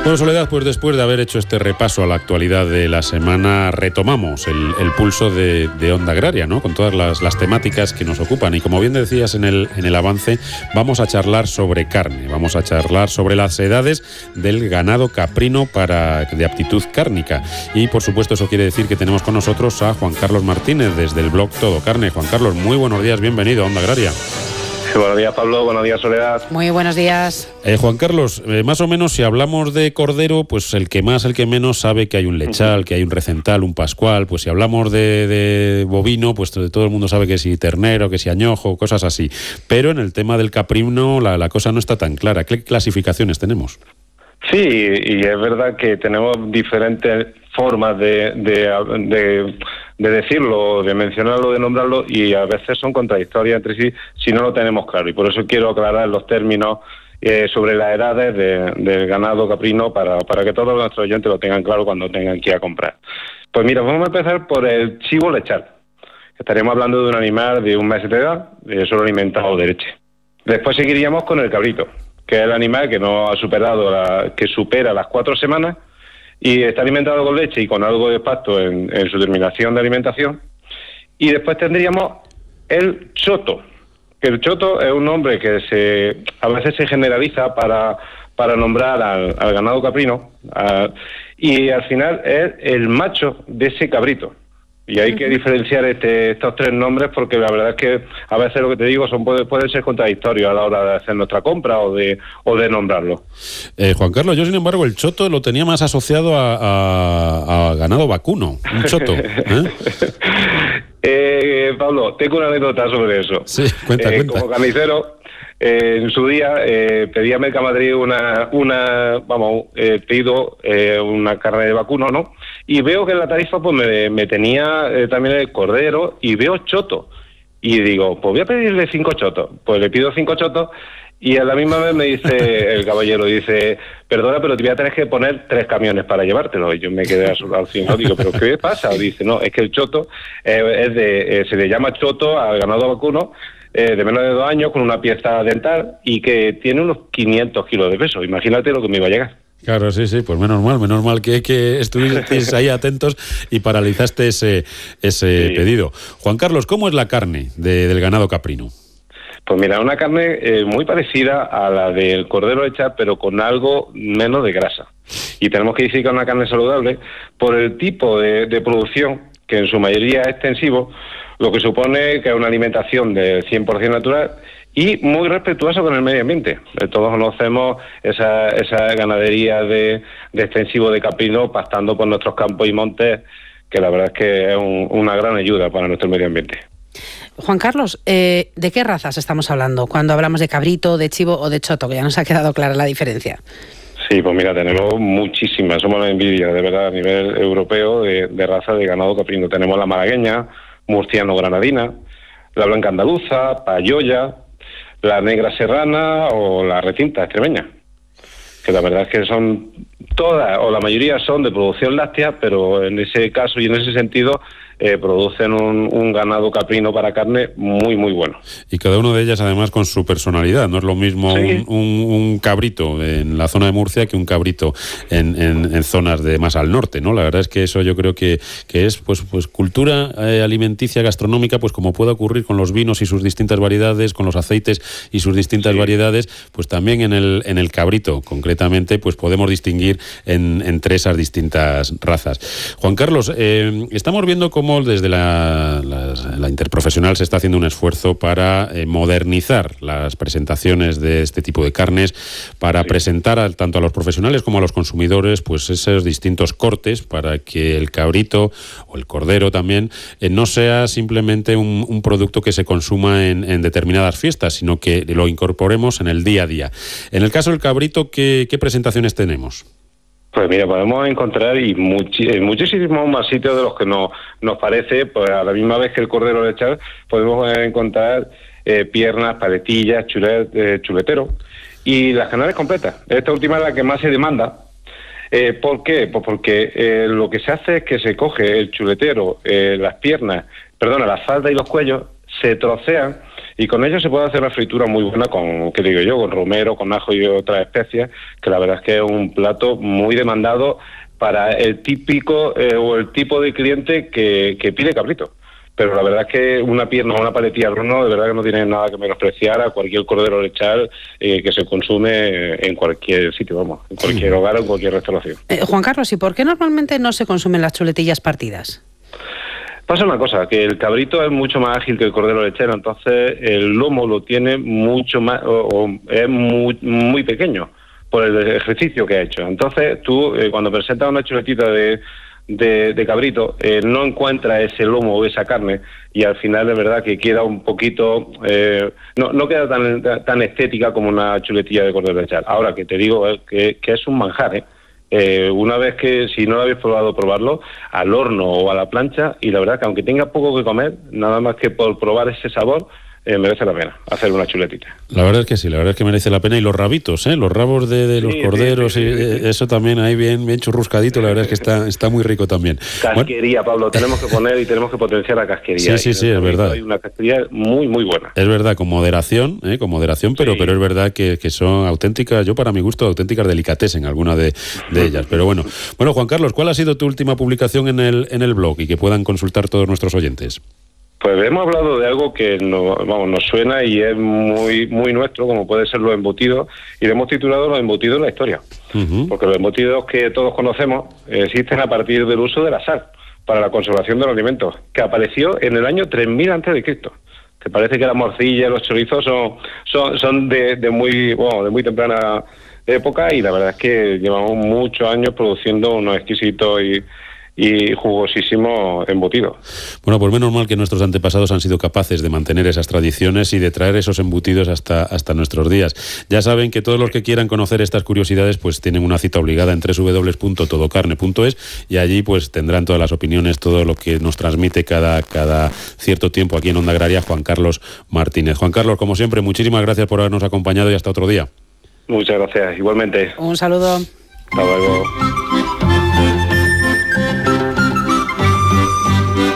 Bueno, Soledad, pues después de haber hecho este repaso a la actualidad de la semana, retomamos el pulso de Onda Agraria, ¿no? Con todas las temáticas que nos ocupan. Y como bien decías en el avance, vamos a charlar sobre carne, vamos a charlar sobre las edades del ganado caprino de aptitud cárnica. Y por supuesto eso quiere decir que tenemos con nosotros a Juan Carlos Martínez desde el blog Todo Carne. Juan Carlos, muy buenos días, bienvenido a Onda Agraria. Buenos días, Pablo. Buenos días, Soledad. Muy buenos días. Juan Carlos, más o menos si hablamos de cordero, pues el que más, el que menos sabe que hay un lechal, que hay un recental, un pascual. Pues si hablamos de bovino, pues todo el mundo sabe que si ternero, que si añojo, cosas así. Pero en el tema del caprino la cosa no está tan clara. ¿Qué clasificaciones tenemos? Sí, y es verdad que tenemos diferentes formas de decirlo, de mencionarlo, de nombrarlo, y a veces son contradictorias entre sí si no lo tenemos claro. Y por eso quiero aclarar los términos sobre las edades del ganado caprino para que todos nuestros oyentes lo tengan claro cuando tengan que ir a comprar. Pues mira, vamos a empezar por el chivo lechal. Estaríamos hablando de un animal de 1 mes de edad, solo alimentado de leche. Después seguiríamos con el cabrito, que es el animal que no ha superado, que supera las 4 semanas y está alimentado con leche y con algo de pasto en su terminación de alimentación. Y después tendríamos el choto, que el choto es un nombre que a veces se generaliza para nombrar al ganado caprino, y al final es el macho de ese cabrito. Y hay que diferenciar estos 3 nombres porque la verdad es que a veces lo que te digo pueden ser contradictorios a la hora de hacer nuestra compra o de nombrarlo. Juan Carlos, yo sin embargo el choto lo tenía más asociado a ganado vacuno, un choto. Pablo, tengo una anécdota sobre eso. Sí, cuenta. Como carnicero, en su día pedí a Mercamadrid pedido una carne de vacuno, ¿no? Y veo que en la tarifa pues me tenía también el cordero y veo choto. Y digo, pues voy a pedirle 5 chotos. Pues le pido 5 chotos y a la misma vez me dice el caballero, dice, perdona, pero te voy a tener que poner 3 camiones para llevártelo. Y yo me quedé al final, digo, ¿pero qué pasa? Dice, no, es que el choto se le llama choto al ganado vacuno, de menos de 2 años, con una pieza dental y que tiene unos 500 kilos de peso. Imagínate lo que me iba a llegar. Claro, sí, pues menos mal que estuvisteis ahí atentos y paralizaste ese pedido. Juan Carlos, ¿cómo es la carne del ganado caprino? Pues mira, una carne muy parecida a la del cordero lechal, pero con algo menos de grasa. Y tenemos que decir que es una carne saludable por el tipo de producción, que en su mayoría es extensivo, lo que supone que es una alimentación de 100% natural y muy respetuoso con el medio ambiente. Todos conocemos esa ganadería de extensivo de caprino pastando por nuestros campos y montes, que la verdad es que es una gran ayuda para nuestro medio ambiente. Juan Carlos, ¿de qué razas estamos hablando cuando hablamos de cabrito, de chivo o de choto? Que ya nos ha quedado clara la diferencia. Sí, pues mira, tenemos muchísimas, somos la envidia, de verdad, a nivel europeo de raza de ganado caprino. Tenemos la malagueña, murciano-granadina, la blanca andaluza, payoya, la negra serrana o la retinta extremeña, que la verdad es que son todas, o la mayoría son de producción láctea, pero en ese caso y en ese sentido producen un ganado caprino para carne muy, muy bueno. Y cada una de ellas además con su personalidad, no es lo mismo sí. un cabrito en la zona de Murcia que un cabrito en zonas de más al norte, ¿no? La verdad es que eso yo creo que es pues cultura alimenticia, gastronómica, pues como puede ocurrir con los vinos y sus distintas variedades, con los aceites y sus distintas variedades, pues también en el cabrito concretamente pues podemos distinguir entre esas distintas razas. Juan Carlos, estamos viendo cómo desde la interprofesional se está haciendo un esfuerzo para modernizar las presentaciones de este tipo de carnes, para presentar tanto a los profesionales como a los consumidores pues esos distintos cortes para que el cabrito o el cordero también no sea simplemente un producto que se consuma en determinadas fiestas, sino que lo incorporemos en el día a día. En el caso del cabrito, ¿qué presentaciones tenemos? Pues mira, podemos encontrar en muchísimos más sitios de los que nos parece, pues a la misma vez que el cordero lechal, podemos encontrar piernas, paletillas, chuletero y las canales completas. Esta última es la que más se demanda. ¿Por qué? Pues porque lo que se hace es que se coge el chuletero, las faldas y los cuellos, se trocean y con ellos se puede hacer una fritura muy buena con, ¿qué digo yo?, con romero, con ajo y otras especias, que la verdad es que es un plato muy demandado para el típico o el tipo de cliente que pide cabrito. Pero la verdad es que una pierna o una paletilla al horno de verdad que no tiene nada que menospreciar a cualquier cordero lechal que se consume en cualquier sitio, vamos, en cualquier hogar o en cualquier restauración. Juan Carlos, ¿y por qué normalmente no se consumen las chuletillas partidas? Pasa una cosa, que el cabrito es mucho más ágil que el cordero lechero, entonces el lomo lo tiene mucho más, o es muy pequeño por el ejercicio que ha hecho. Entonces tú, cuando presentas una chuletita de cabrito, no encuentra ese lomo o esa carne y al final de verdad que queda un poquito, no queda tan estética como una chuletilla de cordero lechal. Ahora que te digo que es un manjar, una vez que, si no lo habéis probado, probarlo al horno o a la plancha, y la verdad que aunque tenga poco que comer, nada más que por probar ese sabor, merece la pena hacer una chuletita. La verdad es que sí, la verdad es que merece la pena. Y los rabitos, los rabos de los corderos, sí. Eso también ahí bien churruscadito, la verdad es que está muy rico también. Casquería, Pablo, tenemos que poner y tenemos que potenciar la casquería. Sí, es verdad. Hay una casquería muy buena. Es verdad, con moderación, pero es verdad que son auténticas, yo para mi gusto, auténticas delicatessen alguna de ellas. Pero bueno, Juan Carlos, ¿cuál ha sido tu última publicación en el blog y que puedan consultar todos nuestros oyentes? Pues hemos hablado de algo que nos suena y es muy nuestro, como puede ser los embutidos, y le hemos titulado Los embutidos en la historia. Porque los embutidos que todos conocemos existen a partir del uso de la sal para la conservación de los alimentos, que apareció en el año 3000 a.C. Que parece que la morcilla y los chorizos son de muy temprana época, y la verdad es que llevamos muchos años produciendo unos exquisitos y jugosísimo embutido. Bueno, pues menos mal que nuestros antepasados han sido capaces de mantener esas tradiciones y de traer esos embutidos hasta nuestros días. Ya saben que todos los que quieran conocer estas curiosidades pues tienen una cita obligada en www.todocarne.es y allí pues tendrán todas las opiniones, todo lo que nos transmite cada cierto tiempo aquí en Onda Agraria Juan Carlos Martínez. Juan Carlos, como siempre, muchísimas gracias por habernos acompañado y hasta otro día. Muchas gracias, igualmente. Un saludo. Hasta luego.